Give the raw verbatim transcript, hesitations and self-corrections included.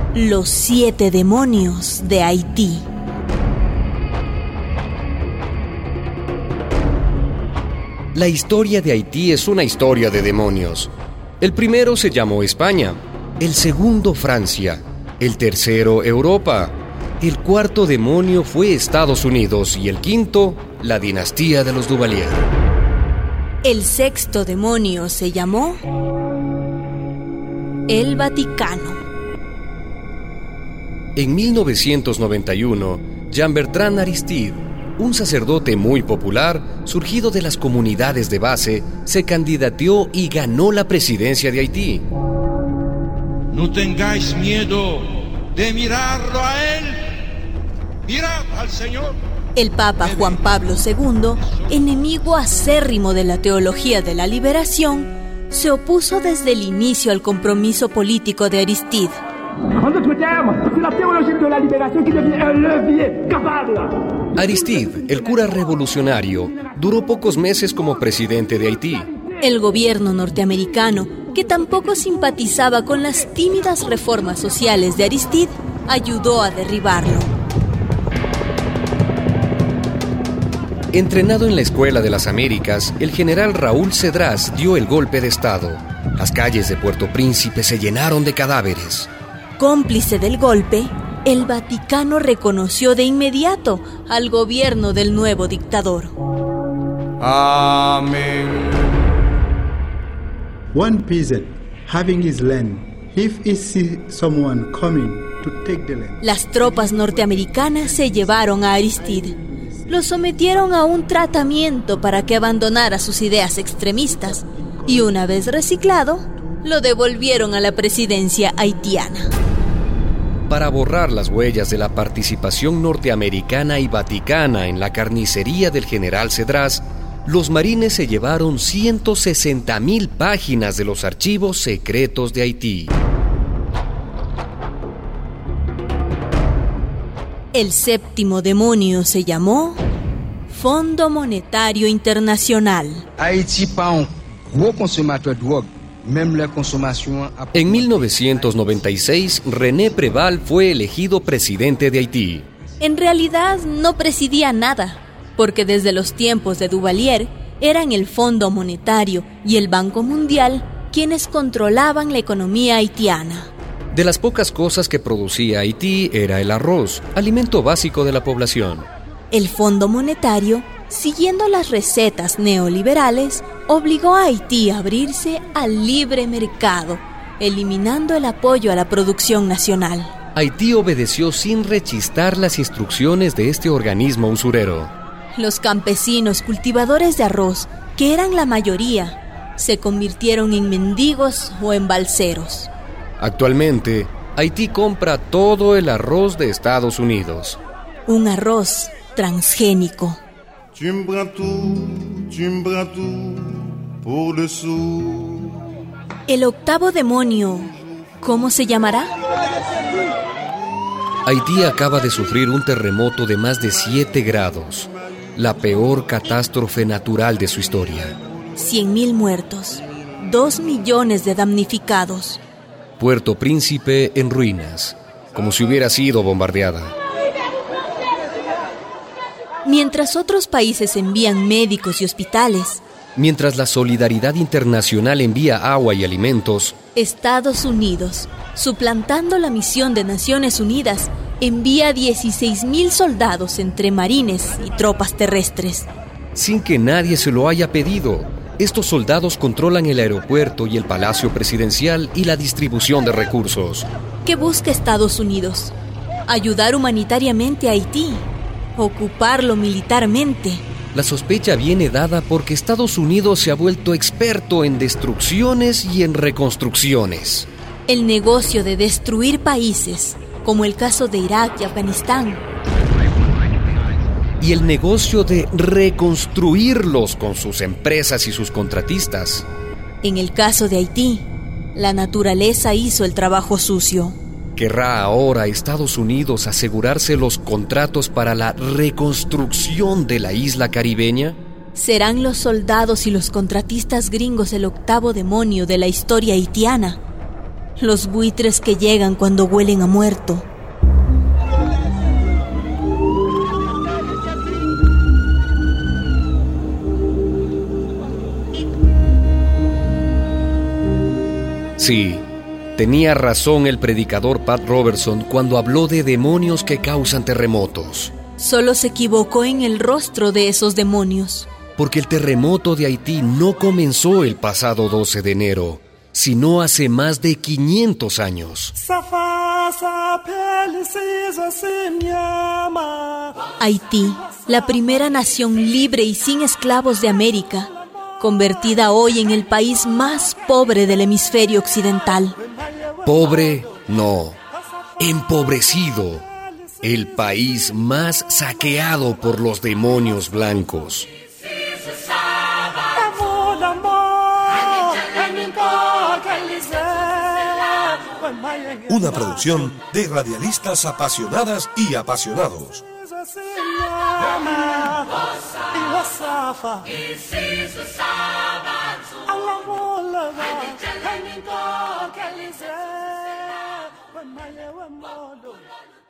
Los siete demonios de Haití. La historia de Haití es una historia de demonios. El primero se llamó España, el segundo Francia, el tercero Europa, el cuarto demonio fue Estados Unidos y el quinto, la dinastía de los Duvalier. El sexto demonio se llamó el Vaticano. En mil novecientos noventa y uno, Jean-Bertrand Aristide, un sacerdote muy popular, surgido de las comunidades de base, se candidateó y ganó la presidencia de Haití. No tengáis miedo de mirarlo a él. Mirad al Señor. El Papa Juan Pablo segundo, enemigo acérrimo de la teología de la liberación, se opuso desde el inicio al compromiso político de Aristide. Aristide, el cura revolucionario, duró pocos meses como presidente de Haití. El gobierno norteamericano, que tampoco simpatizaba con las tímidas reformas sociales de Aristide, ayudó a derribarlo. Entrenado en la Escuela de las Américas, el general Raúl Cedras dio el golpe de Estado. Las calles de Puerto Príncipe se llenaron de cadáveres. Cómplice del golpe, el Vaticano reconoció de inmediato al gobierno del nuevo dictador. Amén. One peasant having his land, if he sees someone coming to take the land. Las tropas norteamericanas se llevaron a Aristide. Lo sometieron a un tratamiento para que abandonara sus ideas extremistas y una vez reciclado, lo devolvieron a la presidencia haitiana. Para borrar las huellas de la participación norteamericana y vaticana en la carnicería del general Cedras, los marines se llevaron ciento sesenta mil páginas de los archivos secretos de Haití. El séptimo demonio se llamó Fondo Monetario Internacional. Haití pas un gros consommateur de drogue. En mil novecientos noventa y seis, René Préval fue elegido presidente de Haití. En realidad no presidía nada, porque desde los tiempos de Duvalier eran el Fondo Monetario y el Banco Mundial quienes controlaban la economía haitiana. De las pocas cosas que producía Haití era el arroz, alimento básico de la población. El Fondo Monetario, siguiendo las recetas neoliberales, obligó a Haití a abrirse al libre mercado, eliminando el apoyo a la producción nacional. Haití obedeció sin rechistar las instrucciones de este organismo usurero. Los campesinos cultivadores de arroz, que eran la mayoría, se convirtieron en mendigos o en balseros. Actualmente, Haití compra todo el arroz de Estados Unidos. Un arroz transgénico. El octavo demonio, ¿cómo se llamará? Haití acaba de sufrir un terremoto de más de siete grados, la peor catástrofe natural de su historia. Cien mil muertos, dos millones de damnificados. Puerto Príncipe en ruinas, como si hubiera sido bombardeada. Mientras otros países envían médicos y hospitales, mientras la solidaridad internacional envía agua y alimentos, Estados Unidos, suplantando la misión de Naciones Unidas, envía dieciséis mil soldados entre marines y tropas terrestres. Sin que nadie se lo haya pedido, estos soldados controlan el aeropuerto y el palacio presidencial y la distribución de recursos. ¿Qué busca Estados Unidos? Ayudar humanitariamente a Haití. Ocuparlo militarmente. La sospecha viene dada porque Estados Unidos se ha vuelto experto en destrucciones y en reconstrucciones. El negocio de destruir países, como el caso de Irak y Afganistán. Y el negocio de reconstruirlos con sus empresas y sus contratistas. En el caso de Haití, la naturaleza hizo el trabajo sucio. ¿Querrá ahora Estados Unidos asegurarse los contratos para la reconstrucción de la isla caribeña? ¿Serán los soldados y los contratistas gringos el octavo demonio de la historia haitiana? los buitres que llegan cuando huelen a muerto. Sí, tenía razón el predicador Pat Robertson cuando habló de demonios que causan terremotos. Solo se equivocó en el rostro de esos demonios. Porque el terremoto de Haití no comenzó el pasado doce de enero, sino hace más de quinientos años. Haití, la primera nación libre y sin esclavos de América, convertida hoy en el país más pobre del hemisferio occidental. Pobre, no, empobrecido, el país más saqueado por los demonios blancos. Una producción de radialistas apasionadas y apasionados. When my